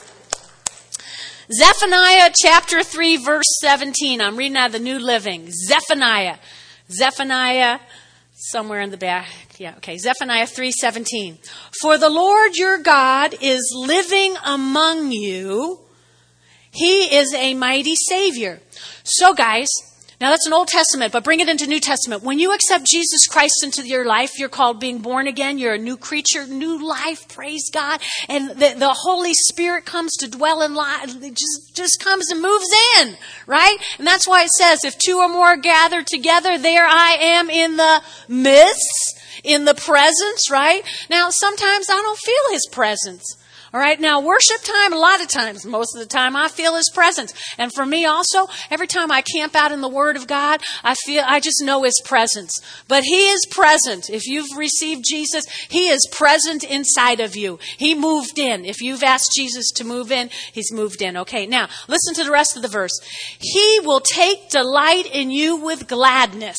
Zephaniah chapter three, verse seventeen. I'm reading out of the New Living. Zephaniah. Zephaniah, somewhere in the back. Yeah, okay. Zephaniah three seventeen. For the Lord your God is living among you. He is a mighty Savior. So, guys, now that's an Old Testament, but bring it into New Testament. When you accept Jesus Christ into your life, you're called being born again. You're a new creature, new life. Praise God. And the, the Holy Spirit comes to dwell in life. It just, just comes and moves in, right? And that's why it says, if two or more are gathered together, there I am in the midst, in the presence, right? Now, sometimes I don't feel His presence. All right. Now, worship time, a lot of times, most of the time, I feel His presence. And for me also, every time I camp out in the Word of God, I feel, I just know His presence. But He is present. If you've received Jesus, He is present inside of you. He moved in. If you've asked Jesus to move in, He's moved in. Okay. Now, listen to the rest of the verse. He will take delight in you with gladness.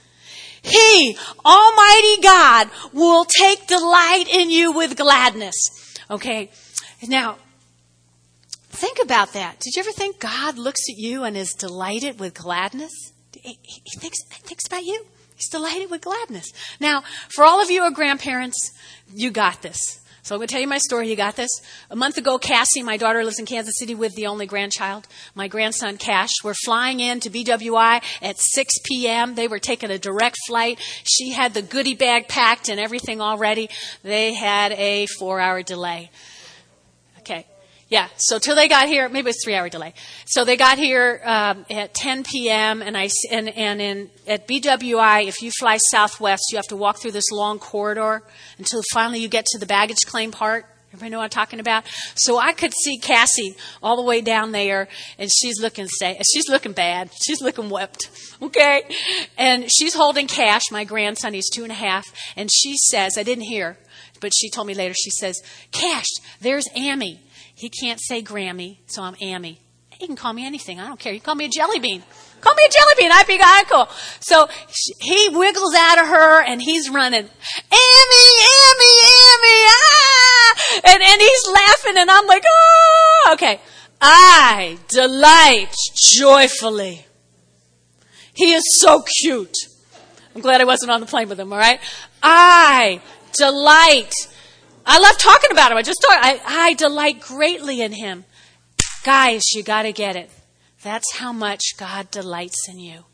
He, Almighty God, will take delight in you with gladness. Okay. Now, think about that. Did you ever think God looks at you and is delighted with gladness? He, he, thinks, he thinks about you. He's delighted with gladness. Now, for all of you who are grandparents, you got this. So I'm going to tell you my story. You got this. A month ago, Cassie, my daughter, lives in Kansas City with the only grandchild, my grandson, Cash. We're flying in to B W I at six p.m. They were taking a direct flight. She had the goodie bag packed and everything already. They had a four-hour delay. Okay. Yeah, so till they got here, maybe it was a three-hour delay. So they got here um, at ten p.m. and I and and in at B W I, if you fly Southwest, you have to walk through this long corridor until finally you get to the baggage claim part. Everybody know what I'm talking about? So I could see Cassie all the way down there, and she's looking sad. She's looking bad. She's looking whipped. Okay, and she's holding Cash, my grandson. He's two and a half, and she says, I didn't hear, but she told me later. She says, "Cash, there's Ammy." He can't say Grammy, so I'm Ammy. He can call me anything. I don't care. You call me a jelly bean. Call me a jelly bean. I'd be kind of cool. So he wiggles out of her, and he's running. Ammy, Ammy, Ammy, ah! And, and he's laughing, and I'm like, ah! Okay. I delight joyfully. He is so cute. I'm glad I wasn't on the plane with him, all right? I delight. I love talking about him. I just talk. I, I delight greatly in him. Guys, you got to get it. That's how much God delights in you.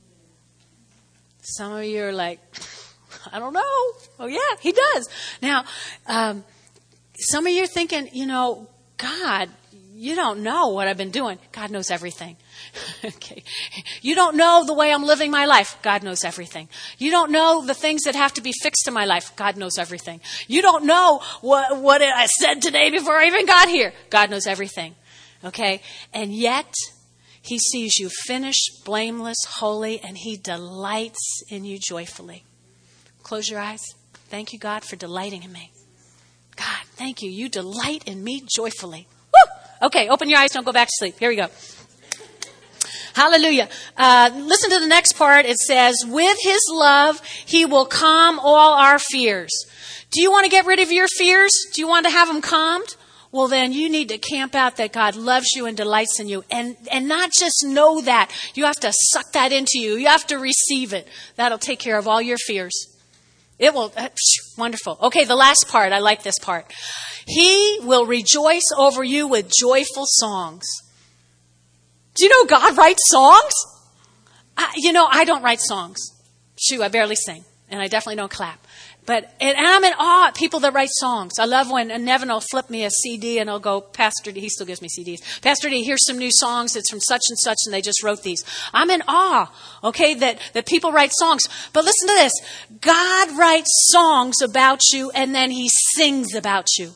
Some of you are like, I don't know. Oh, yeah, He does. Now, um, some of you are thinking, you know, God, you don't know what I've been doing. God knows everything. Okay. You don't know the way I'm living my life. God knows everything. You don't know the things that have to be fixed in my life. God knows everything. You don't know what, what I said today before I even got here. God knows everything. Okay. And yet He sees you finished, blameless, holy, and He delights in you joyfully. Close your eyes. Thank you, God, for delighting in me. God, thank you. You delight in me joyfully. Woo! Okay. Open your eyes. Don't go back to sleep. Here we go. Hallelujah. Uh, listen to the next part. It says, with His love, He will calm all our fears. Do you want to get rid of your fears? Do you want to have them calmed? Well, then you need to camp out that God loves you and delights in you. And, and not just know that. You have to suck that into you. You have to receive it. That'll take care of all your fears. It will. Uh, wonderful. Okay, the last part. I like this part. He will rejoice over you with joyful songs. Do you know God writes songs? I, you know, I don't write songs. Shoo, I barely sing. And I definitely don't clap. But and I'm in awe at people that write songs. I love when Nevin will flip me a C D and I'll go, Pastor D, he still gives me C Ds. Pastor D, here's some new songs. It's from such and such and they just wrote these. I'm in awe, okay, that, that people write songs. But listen to this. God writes songs about you and then He sings about you.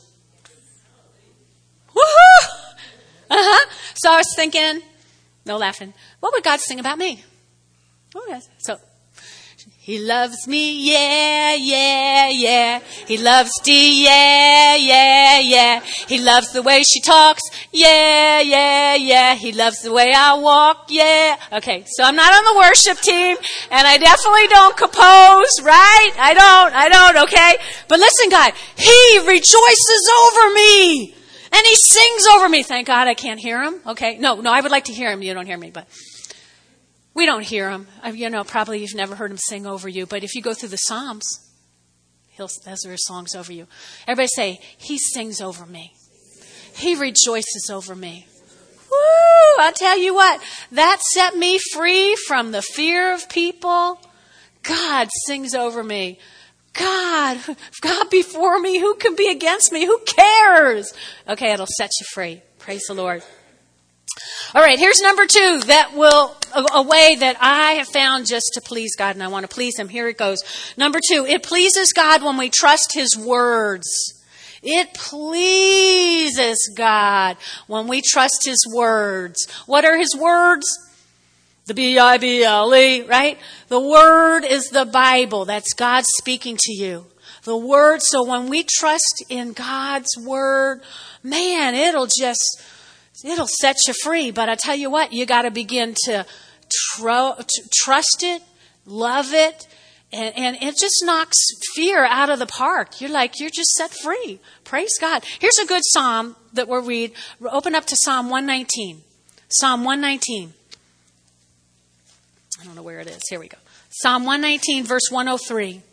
Woohoo! Uh-huh. So I was thinking... No laughing. What would God sing about me? Oh, yes. So, He loves me, yeah, yeah, yeah. He loves Dee, yeah, yeah, yeah. He loves the way she talks, Yeah, yeah, yeah. He loves the way I walk. Yeah. Okay. So I'm not on the worship team and I definitely don't compose, right? I don't, I don't, okay? But listen, God, He rejoices over me and He sings over me. Thank God I can't hear Him. Okay. No, no, I would like to hear Him. You don't hear me, but we don't hear Him. You know, probably you've never heard Him sing over you, but if you go through the Psalms, He'll, those are His songs over you. Everybody say, He sings over me. He rejoices over me. Woo! I tell you what, that set me free from the fear of people. God sings over me. God, God before me, who can be against me? Who cares? Okay, it'll set you free. Praise the Lord. All right, here's number two that will, a, a way that I have found just to please God, and I want to please Him. Here it goes. Number two, it pleases God when we trust His words. It pleases God when we trust His words. What are His words? The B I B L E, right? The Word is the Bible. That's God speaking to you. The Word. So when we trust in God's Word, man, it'll just, it'll set you free. But I tell you what, you got to begin to tr- trust it, love it, and, and it just knocks fear out of the park. You're like, you're just set free. Praise God. Here's a good psalm that we'll read. Open up to Psalm one nineteen. Psalm one nineteen. I don't know where it is. Here we go. Psalm one nineteen, verse one oh three.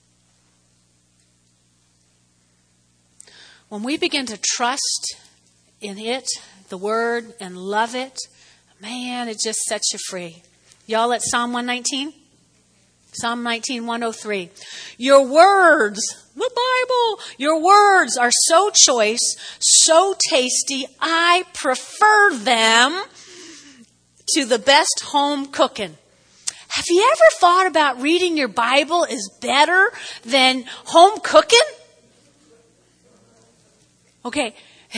When we begin to trust in it, the Word, and love it, man, it just sets you free. Y'all at Psalm one nineteen? Psalm nineteen, one oh three. Your words, the Bible, your words are so choice, so tasty, I prefer them to the best home cooking. Have you ever thought about reading your Bible is better than home cooking? Okay.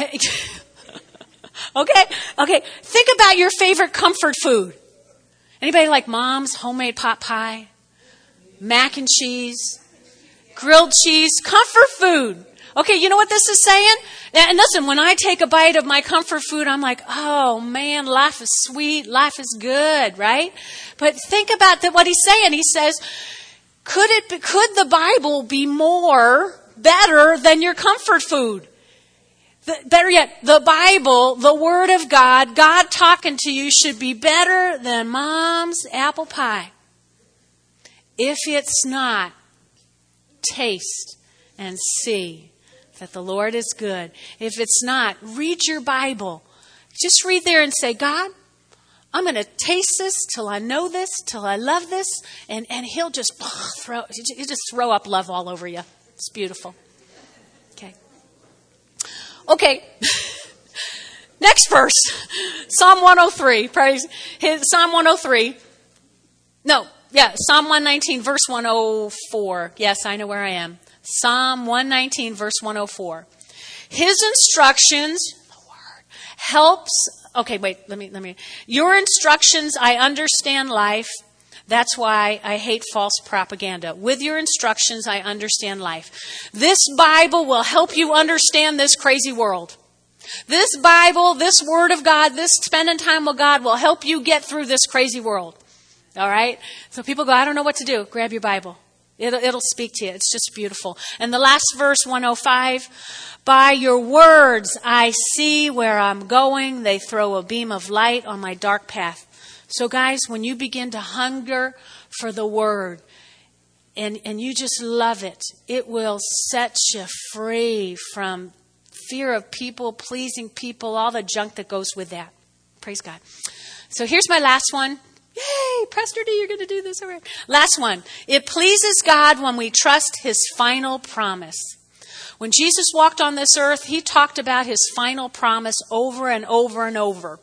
Okay. Okay. Think about your favorite comfort food. Anybody like Mom's homemade pot pie? Mac and cheese? Grilled cheese? Comfort food. Okay, you know what this is saying? And listen, when I take a bite of my comfort food, I'm like, oh man, life is sweet, life is good, right? But think about that, what he's saying. He says, could it be, could the Bible be more better than your comfort food? The, better yet, the Bible, the Word of God, God talking to you should be better than Mom's apple pie. If it's not, taste and see that the Lord is good. If it's not, read your Bible. Just read there and say, God, I'm going to taste this till I know this, till I love this. And, and He'll just throw, He'll just throw up love all over you. It's beautiful. Okay. Okay. Next verse. Psalm one oh three. Praise his, Psalm one oh three. No. Yeah. Psalm one nineteen, verse one oh four. Yes, I know where I am. Psalm one nineteen, verse one oh four. His instructions, the Word, helps. Okay, wait, let me, let me. Your instructions, I understand life. That's why I hate false propaganda. With your instructions, I understand life. This Bible will help you understand this crazy world. This Bible, this Word of God, this spending time with God will help you get through this crazy world. All right? So people go, I don't know what to do. Grab your Bible. It'll, it'll speak to you. It's just beautiful. And the last verse, one oh five, by your words I see where I'm going. They throw a beam of light on my dark path. So guys, when you begin to hunger for the Word and, and you just love it, it will set you free from fear of people, pleasing people, all the junk that goes with that. Praise God. So here's my last one. Yay, Pastor D, you're going to do this. All right. Last one. It pleases God when we trust His final promise. When Jesus walked on this earth, He talked about His final promise over and over and over.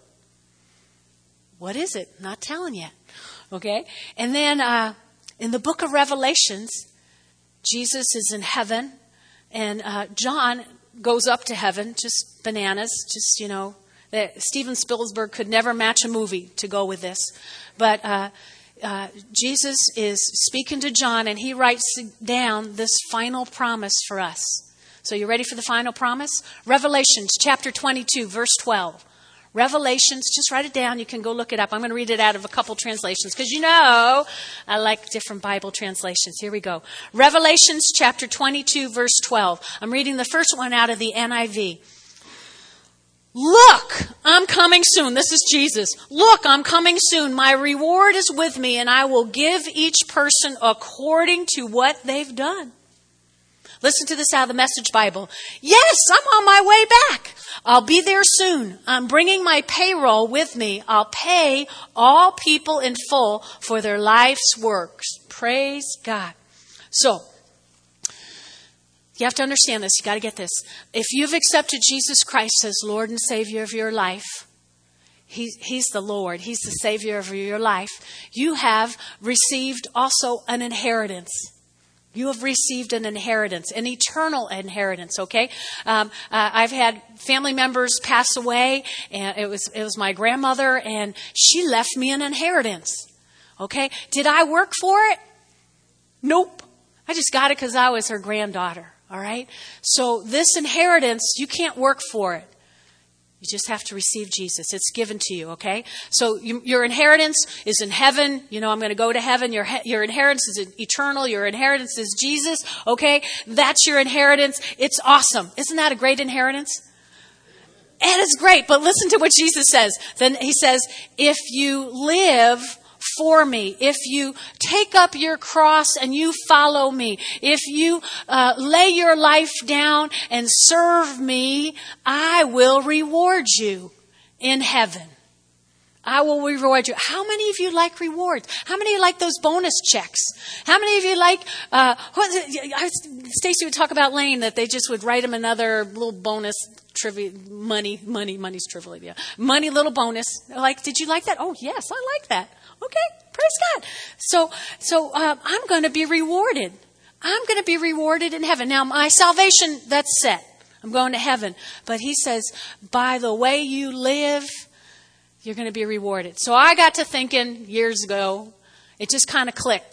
What is it? Not telling yet. Okay. And then uh, in the book of Revelations, Jesus is in heaven and uh, John goes up to heaven, just bananas, just, you know, that Steven Spielberg could never match a movie to go with this. But uh, uh, Jesus is speaking to John, and he writes down this final promise for us. So you ready for the final promise? Revelations chapter twenty-two, verse twelve. Revelations, just write it down. You can go look it up. I'm going to read it out of a couple translations because you know I like different Bible translations. Here we go. Revelations chapter twenty-two, verse twelve. I'm reading the first one out of the N I V. Look, I'm coming soon. This is Jesus. Look, I'm coming soon. My reward is with me, and I will give each person according to what they've done. Listen to this out of the Message Bible. Yes, I'm on my way back. I'll be there soon. I'm bringing my payroll with me. I'll pay all people in full for their life's works. Praise God. So, you have to understand this. You got to get this. If you've accepted Jesus Christ as Lord and Savior of your life, he, He's the Lord. He's the Savior of your life. You have received also an inheritance. You have received an inheritance, an eternal inheritance, okay? Um, uh, I've had family members pass away, and it was it was my grandmother, and she left me an inheritance, okay? Did I work for it? Nope. I just got it because I was her granddaughter, all right? So this inheritance, you can't work for it. You just have to receive Jesus. It's given to you, okay? So you, your inheritance is in heaven. You know, I'm going to go to heaven. Your your inheritance is eternal. Your inheritance is Jesus, okay? That's your inheritance. It's awesome. Isn't that a great inheritance? And it's great, but listen to what Jesus says. Then he says, if you live for me, if you take up your cross and you follow me, if you uh, lay your life down and serve me, I will reward you in heaven. I will reward you. How many of you like rewards? How many of you like those bonus checks? How many of you like, uh, Stacy would talk about Lane, that they just would write him another little bonus trivia, money, money, money's trivia, money little bonus. Like, did you like that? Oh, yes, I like that. Okay, praise God. So, so uh, I'm going to be rewarded. I'm going to be rewarded in heaven. Now, my salvation, that's set. I'm going to heaven. But he says, by the way you live, you're going to be rewarded. So I got to thinking years ago, it just kind of clicked.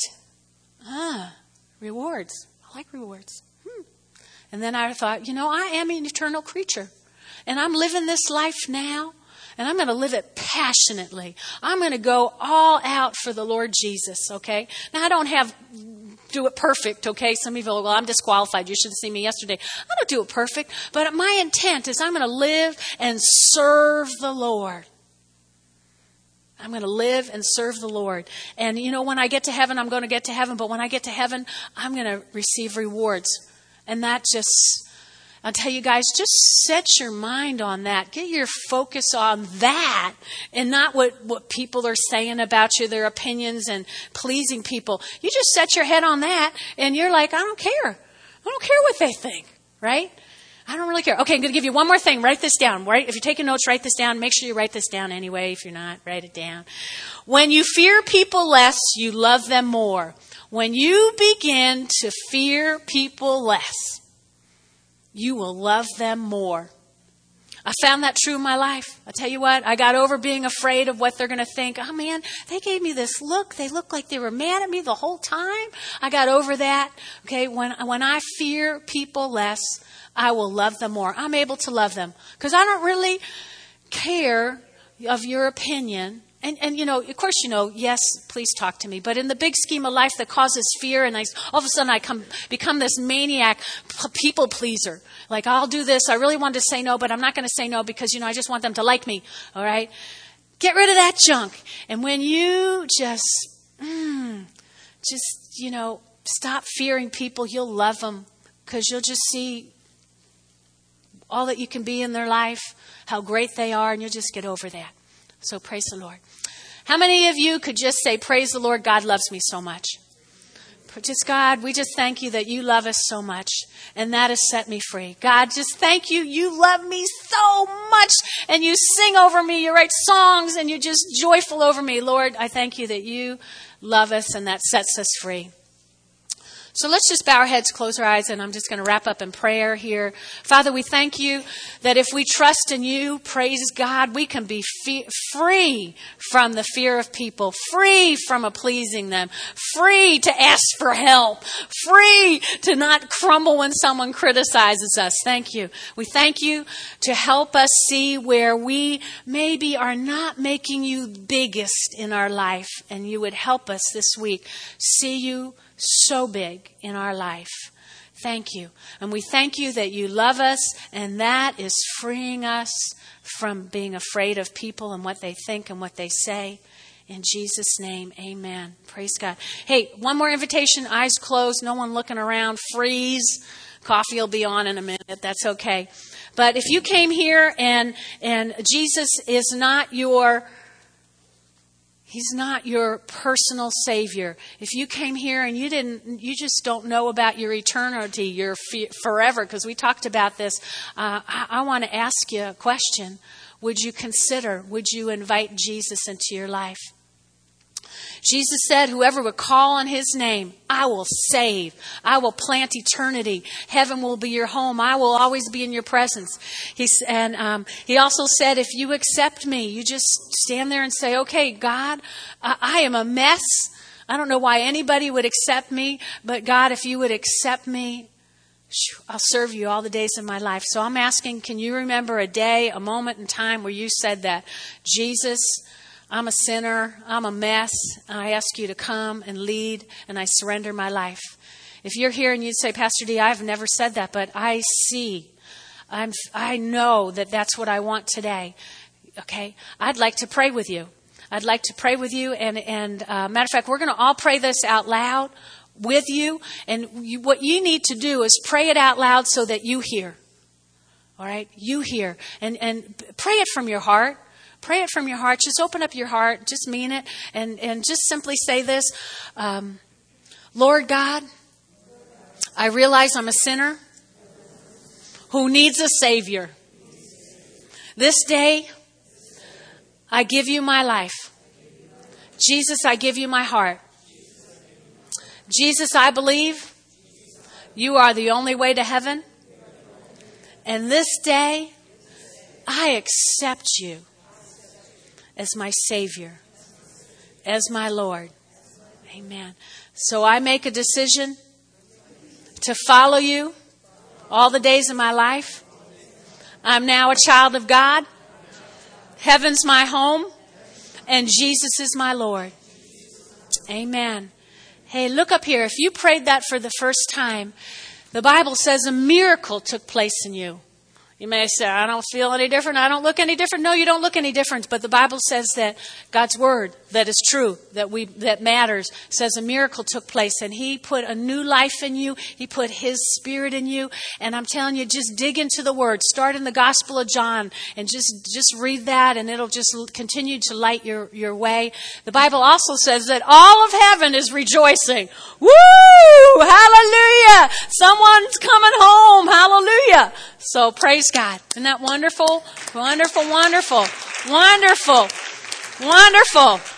Ah, rewards. I like rewards. Hmm. And then I thought, you know, I am an eternal creature. And I'm living this life now. And I'm going to live it passionately. I'm going to go all out for the Lord Jesus, okay? Now, I don't have, do it perfect, okay? Some of you go, well, I'm disqualified. You should have seen me yesterday. I don't do it perfect. But my intent is I'm going to live and serve the Lord. I'm going to live and serve the Lord. And, you know, when I get to heaven, I'm going to get to heaven. But when I get to heaven, I'm going to receive rewards. And that just... I'll tell you guys, just set your mind on that. Get your focus on that and not what, what people are saying about you, their opinions and pleasing people. You just set your head on that and you're like, I don't care. I don't care what they think, right? I don't really care. Okay, I'm going to give you one more thing. Write this down, right? If you're taking notes, write this down. Make sure you write this down anyway. If you're not, write it down. When you fear people less, you love them more. When you begin to fear people less, you will love them more. I found that true in my life. I tell you what, I got over being afraid of what they're going to think. Oh man, they gave me this look. They looked like they were mad at me the whole time. I got over that. Okay, when when I fear people less, I will love them more. I'm able to love them because I don't really care of your opinion. And, and, you know, of course, you know, yes, please talk to me. But in the big scheme of life that causes fear, and I, all of a sudden I come, become this maniac people pleaser. Like, I'll do this. I really wanted to say no, but I'm not going to say no because, you know, I just want them to like me. All right? Get rid of that junk. And when you just, mm, just, you know, stop fearing people, you'll love them because you'll just see all that you can be in their life, how great they are, and you'll just get over that. So praise the Lord. How many of you could just say, praise the Lord, God loves me so much? Just God, we just thank you that you love us so much. And that has set me free. God, just thank you. You love me so much. And you sing over me. You write songs and you're just joyful over me. Lord, I thank you that you love us and that sets us free. So let's just bow our heads, close our eyes, and I'm just going to wrap up in prayer here. Father, we thank you that if we trust in you, praise God, we can be fe- free from the fear of people, free from a pleasing them, free to ask for help, free to not crumble when someone criticizes us. Thank you. We thank you to help us see where we maybe are not making you biggest in our life, and you would help us this week see you so big in our life. Thank you. And we thank you that you love us, and that is freeing us from being afraid of people and what they think and what they say. In Jesus' name, amen. Praise God. Hey, one more invitation, eyes closed, no one looking around, freeze. Coffee will be on in a minute. That's okay. But if you came here and and Jesus is not your He's not your personal Savior. If you came here and you didn't, you just don't know about your eternity, your forever, because we talked about this, uh, I, I want to ask you a question. Would you consider, would you invite Jesus into your life? Jesus said, whoever would call on his name, I will save. I will plant eternity. Heaven will be your home. I will always be in your presence. He's, and um, he also said, if you accept me, you just stand there and say, okay, God, I, I am a mess. I don't know why anybody would accept me, but God, if you would accept me, I'll serve you all the days of my life. So I'm asking, can you remember a day, a moment in time where you said that? Jesus, I'm a sinner, I'm a mess, and I ask you to come and lead, and I surrender my life. If you're here and you'd say, Pastor D, I've never said that, but I see, I'm, I know that that's what I want today. Okay, I'd like to pray with you. I'd like to pray with you, and, and uh, matter of fact, we're going to all pray this out loud with you, and you, what you need to do is pray it out loud so that you hear. All right, you hear, and and pray it from your heart. Pray it from your heart. Just open up your heart. Just mean it. And, and just simply say this. Um, Lord God, I realize I'm a sinner who needs a Savior. This day, I give you my life. Jesus, I give you my heart. Jesus, I believe you are the only way to heaven. And this day, I accept you as my Savior, as my Lord. Amen. So I make a decision to follow you all the days of my life. I'm now a child of God. Heaven's my home, and Jesus is my Lord. Amen. Hey, look up here. If you prayed that for the first time, the Bible says a miracle took place in you. You may say, I don't feel any different. I don't look any different. No, you don't look any different. But the Bible says that God's word, that is true, that we that matters, says a miracle took place. And he put a new life in you. He put his spirit in you. And I'm telling you, just dig into the word. Start in the Gospel of John and just, just read that, and it'll just continue to light your, your way. The Bible also says that all of heaven is rejoicing. Woo! Hallelujah! Someone's coming home. Hallelujah! So praise God. Isn't that wonderful? Wonderful, wonderful, wonderful, wonderful.